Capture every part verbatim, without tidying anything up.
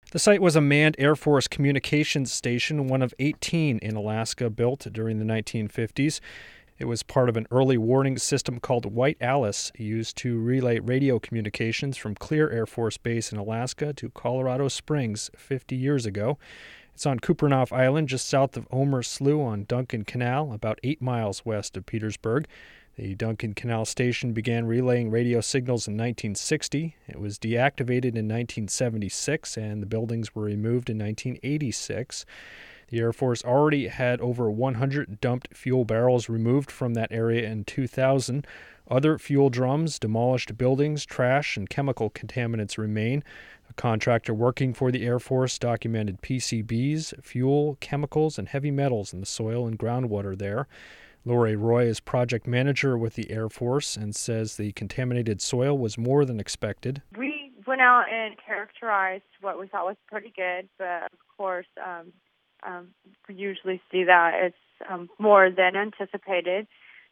The site was a manned Air Force communications station, one of eighteen in Alaska built during the nineteen fifties. It was part of an early warning system called White Alice, used to relay radio communications from Clear Air Force Base in Alaska to Colorado Springs fifty years ago. It's on Kupreanof Island, just south of Omer Slough on Duncan Canal, about eight miles west of Petersburg. The Duncan Canal station began relaying radio signals in nineteen sixty. It was deactivated in nineteen seventy-six, and the buildings were removed in nineteen eighty-six. The Air Force already had over one hundred dumped fuel barrels removed from that area in two thousand. Other fuel drums, demolished buildings, trash, and chemical contaminants remain. A contractor working for the Air Force documented P C Bs, fuel, chemicals, and heavy metals in the soil and groundwater there. Lori Roy is project manager with the Air Force and says the contaminated soil was more than expected. We went out and characterized what we thought was pretty good, but of course, um, um, we usually see that it's um, more than anticipated.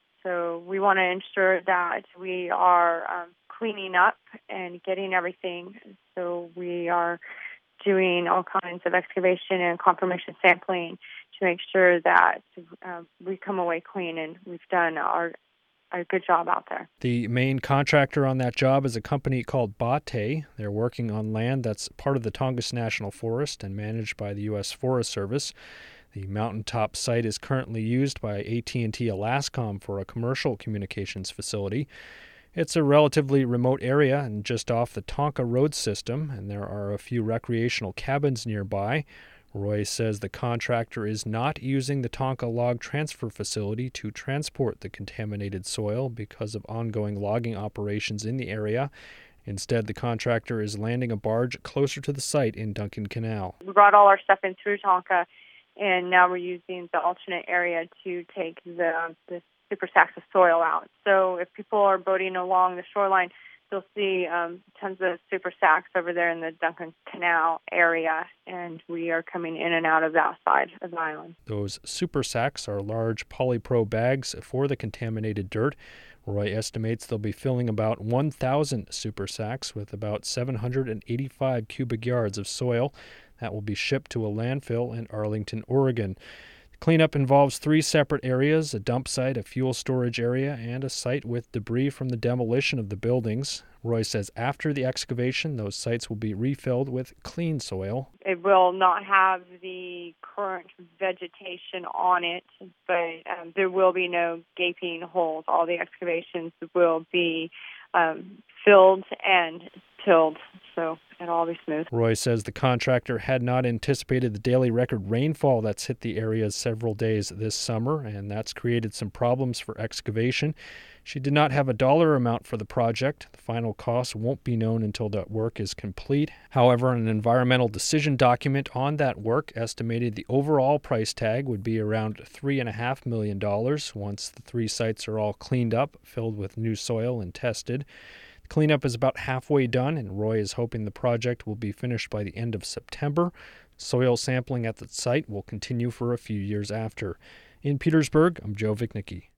So we want to ensure that we are um, cleaning up and getting everything. So we are doing all kinds of excavation and confirmation sampling to make sure that uh, we come away clean and we've done our a good job out there. The main contractor on that job is a company called Bate. They're working on land that's part of the Tongass National Forest and managed by the U S Forest Service. The mountaintop site is currently used by A T and T Alascom for a commercial communications facility. It's a relatively remote area and just off the Tonka road system, and there are a few recreational cabins nearby. Roy says the contractor is not using the Tonka log transfer facility to transport the contaminated soil because of ongoing logging operations in the area. Instead, the contractor is landing a barge closer to the site in Duncan Canal. We brought all our stuff in through Tonka, and now we're using the alternate area to take the, the super sacks of soil out. So if people are boating along the shoreline, you'll see um, tons of super sacks over there in the Duncan Canal area, and we are coming in and out of that side of the island. Those super sacks are large polypro bags for the contaminated dirt. Roy estimates they'll be filling about one thousand super sacks with about seven hundred eighty-five cubic yards of soil. That will be shipped to a landfill in Arlington, Oregon. Cleanup involves three separate areas: a dump site, a fuel storage area, and a site with debris from the demolition of the buildings. Roy says after the excavation, those sites will be refilled with clean soil. It will not have the current vegetation on it, but um, there will be no gaping holes. All the excavations will be um, filled and tilled, so it'll all be smooth. Roy says the contractor had not anticipated the daily record rainfall that's hit the area several days this summer, and that's created some problems for excavation. She did not have a dollar amount for the project. The final cost won't be known until that work is complete. However, an environmental decision document on that work estimated the overall price tag would be around three point five million dollars once the three sites are all cleaned up, filled with new soil, and tested. The cleanup is about halfway done, and Roy is hoping the project will be finished by the end of September. Soil sampling at the site will continue for a few years after. In Petersburg, I'm Joe Vichnicki.